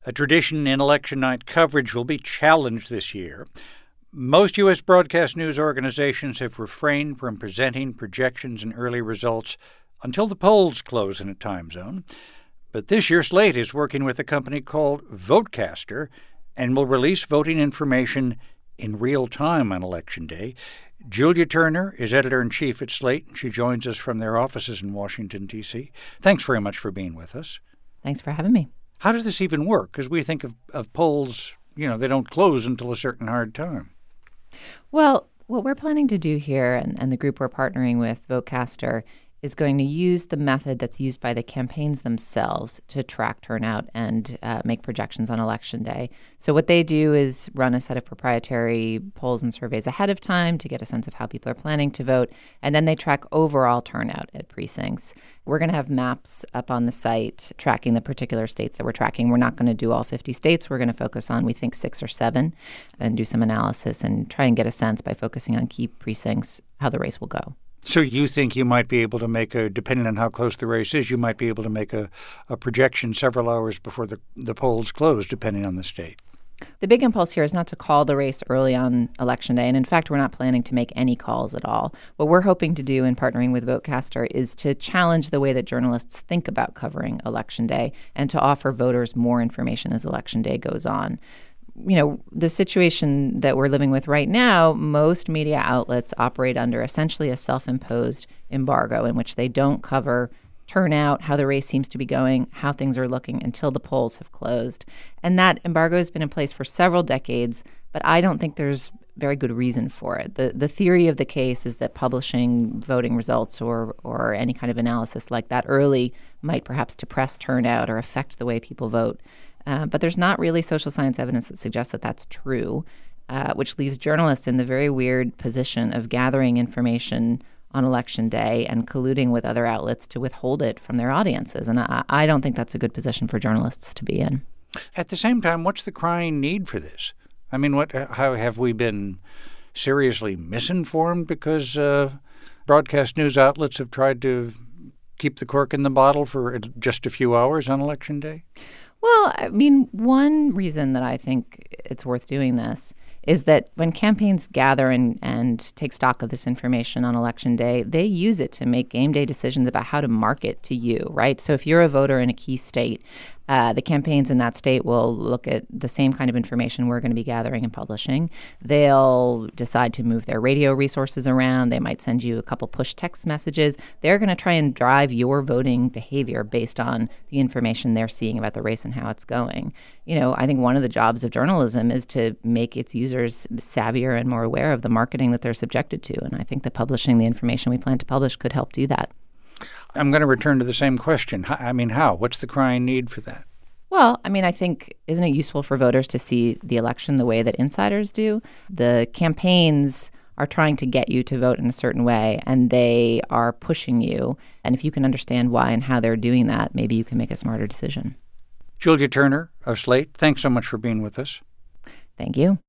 A tradition in election night coverage will be challenged this year. Most U.S. broadcast news organizations have refrained from presenting projections and early results until the polls close in a time zone. But this year, Slate is working with a company called Votecaster and will release voting information in real time on Election Day. Julia Turner is editor-in-chief at Slate, and she joins us from their offices in Washington, D.C. Thanks very much for being with us. Thanks for having me. How does this even work? Because we think of polls, they don't close until a certain hard time. Well, what we're planning to do here, and the group we're partnering with, Votecaster, is going to use the method that's used by the campaigns themselves to track turnout and make projections on Election Day. So what they do is run a set of proprietary polls and surveys ahead of time to get a sense of how people are planning to vote, and then they track overall turnout at precincts. We're going to have maps up on the site tracking the particular states that we're tracking. We're not going to do all 50 states. We're going to focus on, we think, 6 or 7 and do some analysis and try and get a sense by focusing on key precincts how the race will go. So you think you might be able to make depending on how close the race is, you might be able to make a projection several hours before the polls close, depending on the state? The big impulse here is not to call the race early on Election Day. And in fact, we're not planning to make any calls at all. What we're hoping to do in partnering with Votecaster is to challenge the way that journalists think about covering Election Day and to offer voters more information as Election Day goes on. The situation that we're living with right now, most media outlets operate under essentially a self-imposed embargo in which they don't cover turnout, how the race seems to be going, how things are looking until the polls have closed. And that embargo has been in place for several decades, but I don't think there's very good reason for it. The theory of the case is that publishing voting results or any kind of analysis like that early might perhaps depress turnout or affect the way people vote. But there's not really social science evidence that suggests that that's true, which leaves journalists in the very weird position of gathering information on Election Day and colluding with other outlets to withhold it from their audiences. And I don't think that's a good position for journalists to be in. At the same time, what's the crying need for this? I mean, how have we been seriously misinformed because broadcast news outlets have tried to keep the cork in the bottle for just a few hours on Election Day? Well, I mean, one reason that I think it's worth doing this is that when campaigns gather and take stock of this information on Election Day, they use it to make game day decisions about how to market to you, right? So if you're a voter in a key state, the campaigns in that state will look at the same kind of information we're going to be gathering and publishing. They'll decide to move their radio resources around. They might send you a couple push text messages. They're going to try and drive your voting behavior based on the information they're seeing about the race and how it's going. I think one of the jobs of journalism is to make its users savvier and more aware of the marketing that they're subjected to. And I think that publishing the information we plan to publish could help do that. I'm going to return to the same question. How? What's the crying need for that? Well, I think, isn't it useful for voters to see the election the way that insiders do? The campaigns are trying to get you to vote in a certain way, and they are pushing you. And if you can understand why and how they're doing that, maybe you can make a smarter decision. Julia Turner of Slate, thanks so much for being with us. Thank you.